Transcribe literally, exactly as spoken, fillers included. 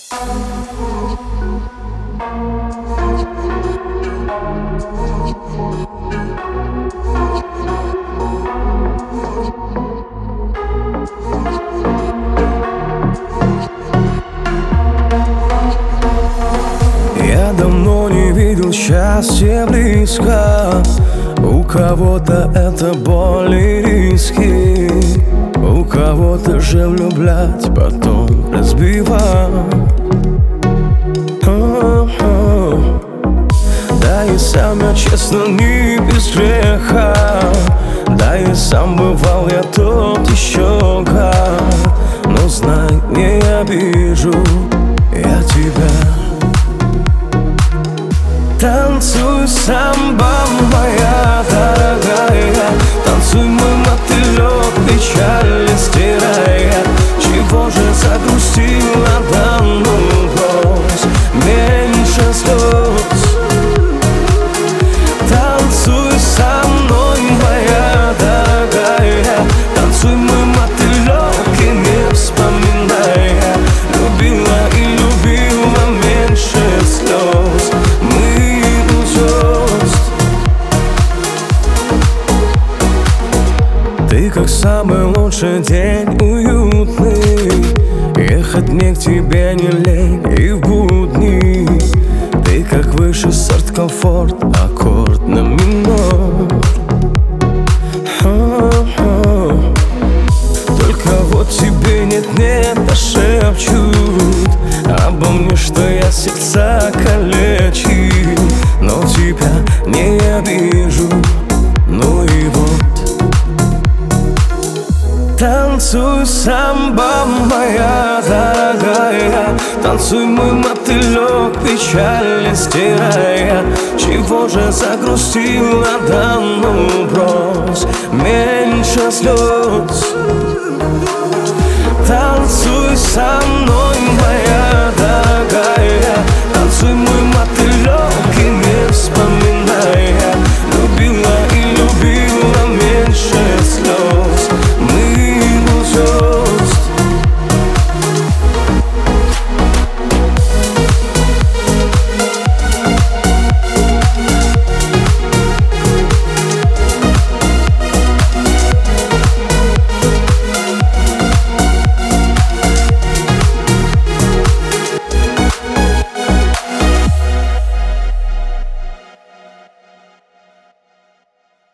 Я давно не видел счастья близко. У кого-то это боль и риски, у кого-то же влюблять, потом разбивать. О-о-о. Да и сам я, честно, не без греха. Да и сам бывал я тот еще гад. Но знай, не обижу я тебя. Танцуй, самба моя дорогая, танцуй, мой мотылек, печаль стирая. Чего же загрустила, да ну брось, меньше слез. Танцуй со мной, моя дорогая, танцуй, мой мотылек, и не вспоминая. Любила и любила меньше слез. Ты как самый лучший день, уютный. Ехать мне к тебе не лень и в будни. Ты как высший сорт, комфорт, аккорд на минор. О-о-о. Только вот тебе нет-нет, а шепчут обо мне, что я сердца калечу. Но тебя не обижу, ну и вот. Танцуй, самба моя дорогая, танцуй, мой мотылек, печаль стирая. Чего же загрустила, да ну брось, меньше слез. Танцуй со мной.